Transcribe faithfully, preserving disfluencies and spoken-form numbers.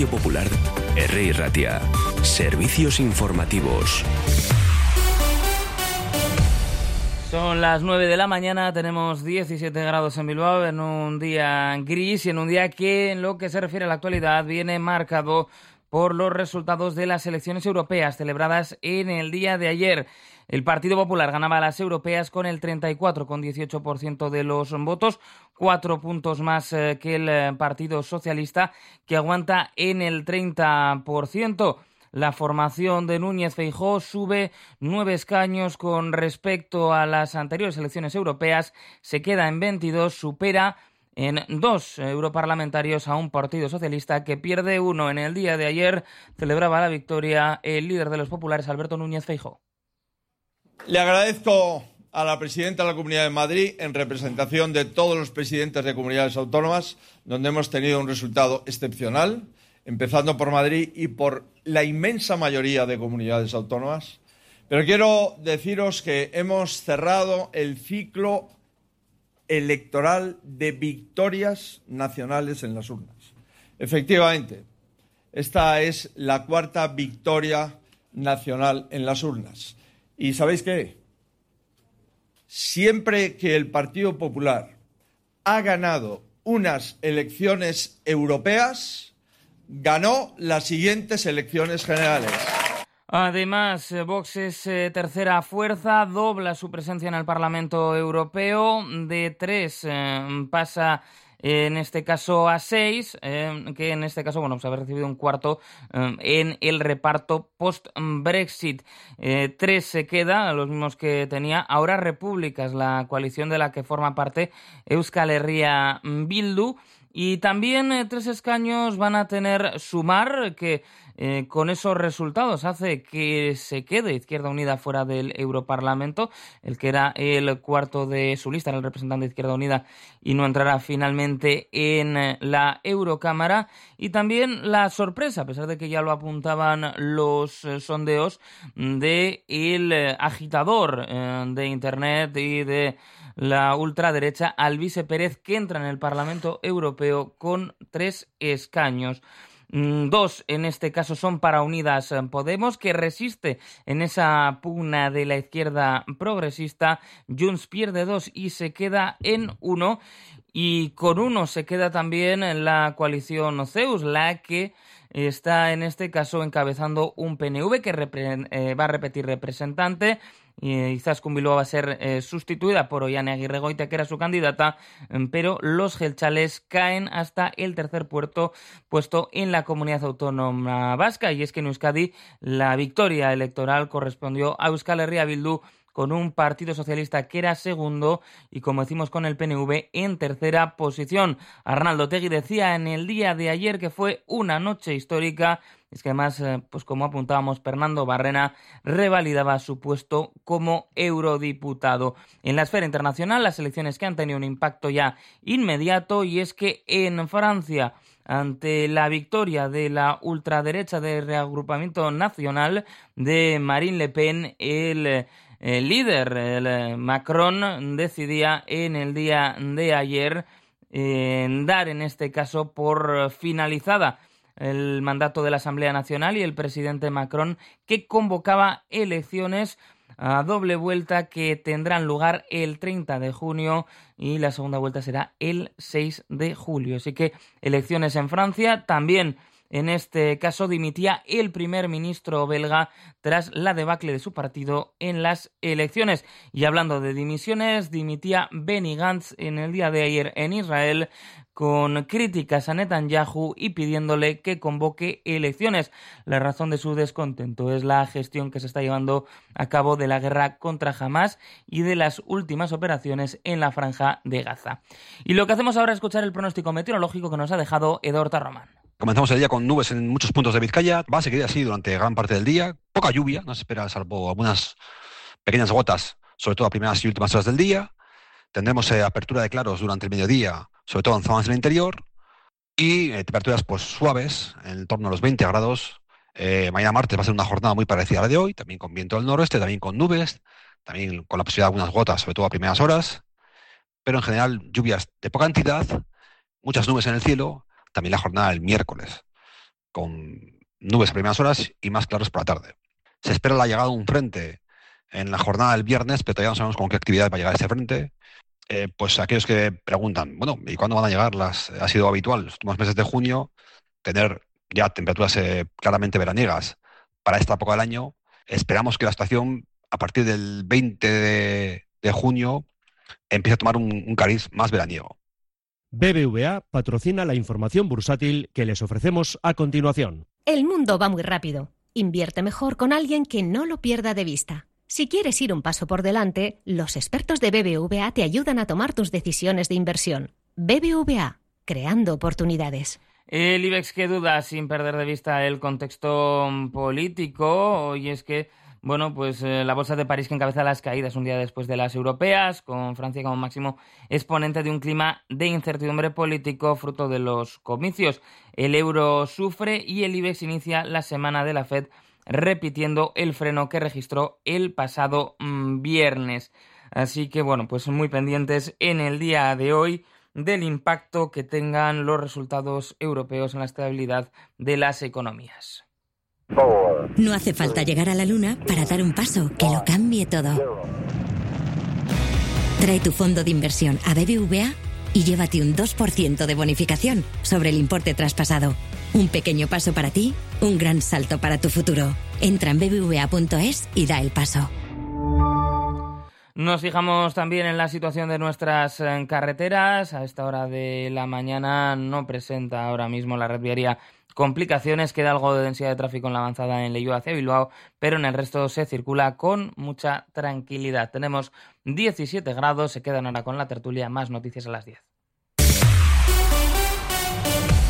Radio Popular, R. y Ratia. Servicios informativos. Son las nueve de la mañana, tenemos diecisiete grados en Bilbao, en un día gris y en un día que, en lo que se refiere a la actualidad, viene marcado por los resultados de las elecciones europeas celebradas en el día de ayer. El Partido Popular ganaba las europeas con el treinta y cuatro coma dieciocho por ciento de los votos, cuatro puntos más eh, que el eh, Partido Socialista, que aguanta en el treinta por ciento. La formación de Núñez Feijóo sube nueve escaños con respecto a las anteriores elecciones europeas, se queda en veintidós, supera en dos europarlamentarios a un Partido Socialista que pierde uno. En el día de ayer celebraba la victoria el líder de los populares, Alberto Núñez Feijóo. Le agradezco a la presidenta de la Comunidad de Madrid, en representación de todos los presidentes de comunidades autónomas, donde hemos tenido un resultado excepcional, empezando por Madrid y por la inmensa mayoría de comunidades autónomas. Pero quiero deciros que hemos cerrado el ciclo electoral de victorias nacionales en las urnas. Efectivamente, esta es la cuarta victoria nacional en las urnas. ¿Y sabéis qué? Siempre que el Partido Popular ha ganado unas elecciones europeas, ganó las siguientes elecciones generales. Además, Vox es eh, tercera fuerza, dobla su presencia en el Parlamento Europeo, de tres eh, pasa eh, en este caso a seis, eh, que en este caso, bueno, pues haber recibido un cuarto eh, en el reparto post-Brexit. Eh, tres se queda, los mismos que tenía ahora Repúblicas, la coalición de la que forma parte Euskal Herria Bildu. Y también eh, tres escaños van a tener Sumar, que eh, con esos resultados hace que se quede Izquierda Unida fuera del Europarlamento, el que era el cuarto de su lista, era el representante de Izquierda Unida, y no entrará finalmente en eh, la Eurocámara. Y también la sorpresa, a pesar de que ya lo apuntaban los eh, sondeos, de el eh, agitador eh, de Internet y de la ultraderecha, Alvise Pérez, que entra en el Parlamento Europeo con tres escaños. Dos, en este caso, son para Unidas Podemos, que resiste en esa pugna de la izquierda progresista. Junts pierde dos y se queda en uno. Y con uno se queda también la coalición Zeus, la que está en este caso encabezando un P N V que repre- eh, va a repetir representante. Y Izaskun Bilbao va a ser eh, sustituida por Oihane Agirregoitia, que era su candidata, pero los jeltzales caen hasta el tercer puerto, puesto en la comunidad autónoma vasca. Y es que en Euskadi la victoria electoral correspondió a Euskal Herria Bildu, con un Partido Socialista que era segundo y, como decimos, con el P N V en tercera posición. Arnaldo Otegi decía en el día de ayer que fue una noche histórica. Es que además, eh, pues como apuntábamos, Fernando Barrena revalidaba su puesto como eurodiputado. En la esfera internacional, las elecciones que han tenido un impacto ya inmediato, y es que en Francia, ante la victoria de la ultraderecha de Reagrupamiento Nacional de Marine Le Pen, el El líder, el Macron, decidía en el día de ayer eh, dar en este caso por finalizada el mandato de la Asamblea Nacional, y el presidente Macron, que convocaba elecciones a doble vuelta que tendrán lugar el treinta de junio y la segunda vuelta será el seis de julio. Así que elecciones en Francia. También en este caso dimitía el primer ministro belga tras la debacle de su partido en las elecciones. Y hablando de dimisiones, dimitía Benny Gantz en el día de ayer en Israel, con críticas a Netanyahu y pidiéndole que convoque elecciones. La razón de su descontento es la gestión que se está llevando a cabo de la guerra contra Hamás y de las últimas operaciones en la franja de Gaza. Y lo que hacemos ahora es escuchar el pronóstico meteorológico que nos ha dejado Edorta Román. Comenzamos el día con nubes en muchos puntos de Vizcaya. Va a seguir así durante gran parte del día. Poca lluvia, no se espera, salvo algunas pequeñas gotas, sobre todo a primeras y últimas horas del día. Tendremos eh, apertura de claros durante el mediodía, sobre todo en zonas del interior. Y eh, temperaturas pues suaves, en torno a los veinte grados. Eh, mañana martes va a ser una jornada muy parecida a la de hoy, también con viento del noroeste, también con nubes, también con la posibilidad de algunas gotas, sobre todo a primeras horas. Pero en general lluvias de poca cantidad, muchas nubes en el cielo. También la jornada del miércoles. con nubes a primeras horas y más claros por la tarde. Se espera la llegada de un frente en la jornada del viernes, pero todavía no sabemos con qué actividad va a llegar ese frente. Eh, pues aquellos que preguntan, bueno, ¿y cuándo van a llegar las? Ha sido habitual los últimos meses de junio tener ya temperaturas eh, claramente veraniegas para esta época del año. Esperamos que la estación, a partir del veinte de, de junio, empiece a tomar un, un cariz más veraniego. B B V A patrocina la información bursátil que les ofrecemos a continuación. El mundo va muy rápido. Invierte mejor con alguien que no lo pierda de vista. Si quieres ir un paso por delante, los expertos de B B V A te ayudan a tomar tus decisiones de inversión. B B V A, creando oportunidades. El IBEX que duda sin perder de vista el contexto político, y es que, bueno, pues eh, la bolsa de París que encabeza las caídas un día después de las europeas, con Francia como máximo exponente de un clima de incertidumbre político fruto de los comicios. El euro sufre y el IBEX inicia la semana de la Fed repitiendo el freno que registró el pasado mmm, viernes. Así que, bueno, pues muy pendientes en el día de hoy del impacto que tengan los resultados europeos en la estabilidad de las economías. No hace falta llegar a la luna para dar un paso que lo cambie todo. Trae tu fondo de inversión a B B V A y llévate un dos por ciento de bonificación sobre el importe traspasado. Un pequeño paso para ti, un gran salto para tu futuro. Entra en b b v a punto es y da el paso. Nos fijamos también en la situación de nuestras carreteras. A esta hora de la mañana no presenta ahora mismo la red viaria complicaciones. Queda algo de densidad de tráfico en la avanzada en Leioa hacia Bilbao, pero en el resto se circula con mucha tranquilidad. Tenemos diecisiete grados, se quedan ahora con la tertulia. Más noticias a las diez.